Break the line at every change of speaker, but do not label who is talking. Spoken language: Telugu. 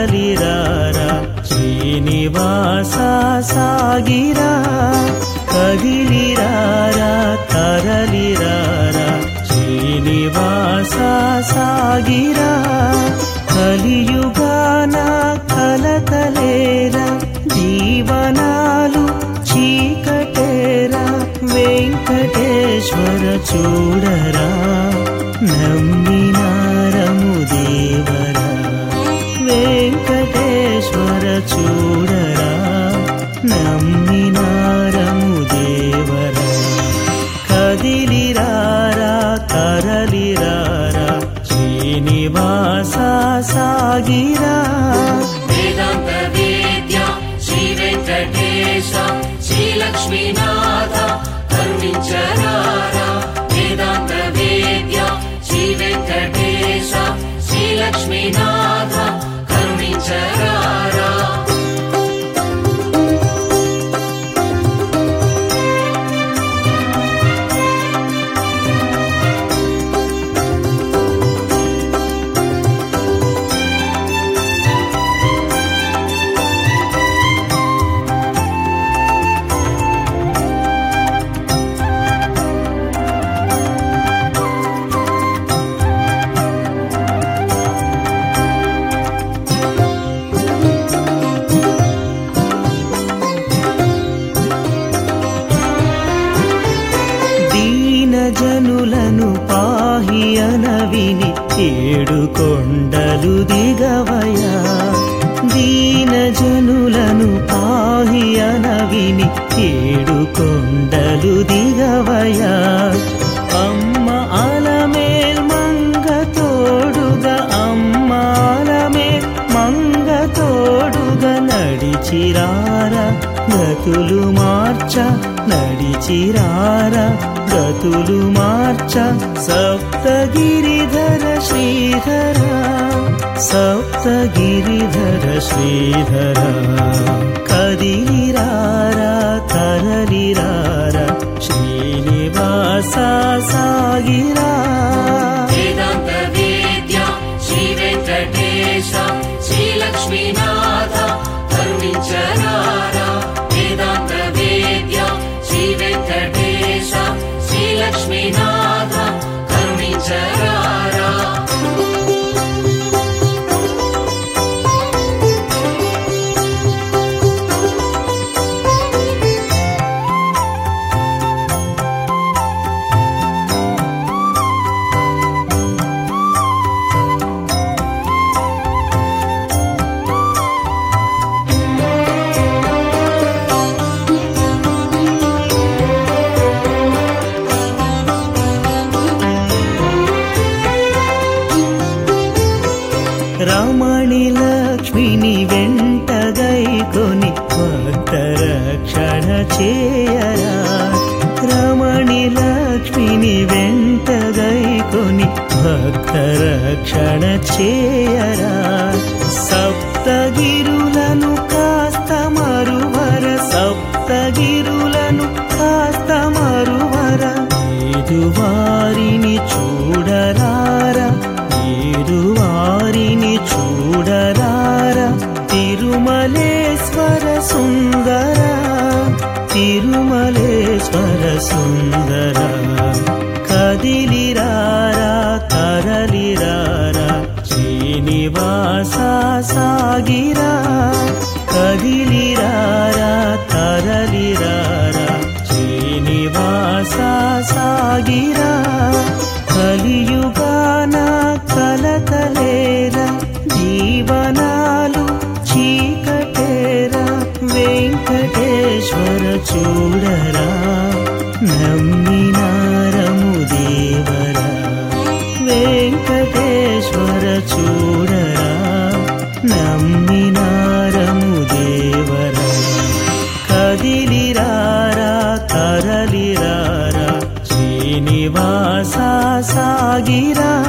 తరలిరారా శ్రీనివాస సాగిరా కదిలిరారా తరలిరారా శ్రీనివాస సాగిరా కలియుగాన కలతలేరా జీవనాలు చీకటేరా వెంకటేశ్వర చూడరా నమ్మినారము దేవరా వెంకటేశ్వర చూడరా నమ్మినారము దేవరా కదిలిరారా తరలిరారా శ్రీనివాస సాగిరా
వేదాంత వేద్య శ్రీ వెంకటేశ శ్రీ లక్ష్మీనాథ కరుణించరారా వేదాంత వేద్య శ్రీ వెంకటేశ శ్రీ లక్ష్మీనాథ కరుణించరారా
జనులను పాహి అనవిని ఏడు కొండలు దిగవయా దీన జనులను పాహి అనవిని ఏడు కొండలు దిగవయా అమ్మ అలమేల్ మంగ తోడుగా అమ్మ అలమేల్ మంగ తోడుగా నడిచిరారా గతులు మార్చ నడిచిరారా గతులు మార్చ సప్తగిరిధర శ్రీధర సప్తగిరిధర శ్రీధర కదిలిరారా తరలిరారా శ్రీనివాస సాగిరా
వేదాంత వేద్య శ్రీ వెంకటేశ శ్రీ లక్ష్మీనాథ కరుణించరారా వేదాంత వేద్య శ్రీ వెంకటేశ శ్రీ లక్ష్మీనాథ కరుణించరారా
రమణి లక్ష్మిని వెంటగైకొని భక్త రక్షణ చేయరా రమణి లక్ష్మిని వెంటగైకొని భక్త రక్షణ చేయరా సప్తగిరులను కాస్త మరువర సప్తగిరులను కాస్త మరువర వారిని చూడరారా వారిని చూడరారా తిరుమలేశ్వర సుందర తిరుమలేశ్వర సుందర కదిలిరారా తరలిరారా శ్రీనివాస సాగిరా కదిలిరారా తరలిరారా శ్రీనివాస సాగిరా కలియుగాన కలతలేరా జీవనాలు చీకటేరా వెంకటేశ్వర చూడరా నమ్మినారము దేవరా వెంకటేశ్వర చూడరా నమ్మినారము దేవరా కదిలిరారా తరలిరారా శ్రీనివాస సాగిరా